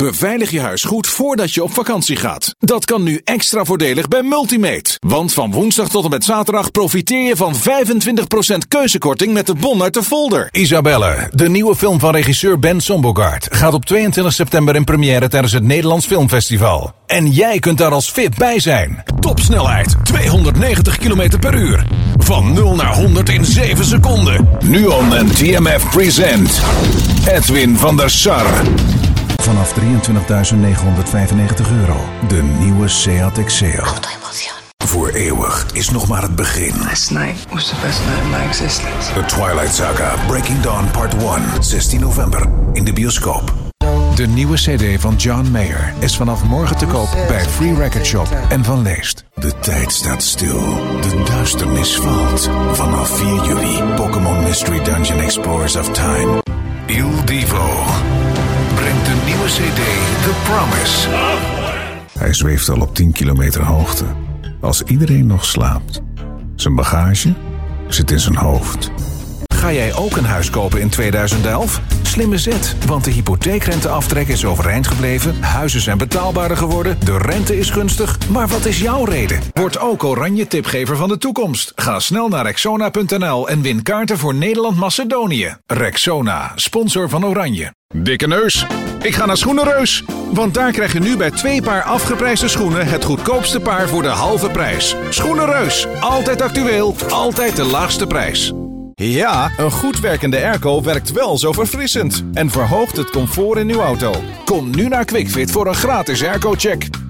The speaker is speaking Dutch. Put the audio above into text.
Beveilig je huis goed voordat je op vakantie gaat. Dat kan nu extra voordelig bij Multimate. Want van woensdag tot en met zaterdag profiteer je van 25% keuzekorting met de bon uit de folder. Isabelle, de nieuwe film van regisseur Ben Sombogaard, gaat op 22 september in première tijdens het Nederlands Filmfestival. En jij kunt daar als VIP bij zijn. Topsnelheid, 290 km per uur. Van 0 naar 100 in 7 seconden. NUON en TMF present Edwin van der Sar. Vanaf €23.995. De nieuwe Seat Exeo. Voor eeuwig is nog maar het begin. Last night was the best night of my existence. The Twilight Saga Breaking Dawn Part 1. 16 november in de bioscoop. De nieuwe CD van John Mayer is vanaf morgen te koop bij Free Record Shop en Van Leest. De tijd staat stil. De duisternis valt. Vanaf 4 juli Pokémon Mystery Dungeon Explorers of Time. Il Divo brengt de nieuwe CD The Promise. Hij zweeft al op 10 kilometer hoogte. Als iedereen nog slaapt. Zijn bagage zit in zijn hoofd. Ga jij ook een huis kopen in 2011? Slimme zet, want de hypotheekrenteaftrek is overeind gebleven, huizen zijn betaalbaarder geworden, de rente is gunstig. Maar wat is jouw reden? Word ook Oranje tipgever van de toekomst. Ga snel naar Rexona.nl en win kaarten voor Nederland-Macedonië. Rexona, sponsor van Oranje. Dikke neus. Ik ga naar Schoenenreus. Want daar krijg je nu bij 2 paar afgeprijsde schoenen het goedkoopste paar voor de halve prijs. Schoenenreus. Altijd actueel, altijd de laagste prijs. Ja, een goed werkende airco werkt wel zo verfrissend en verhoogt het comfort in uw auto. Kom nu naar QuickFit voor een gratis airco-check.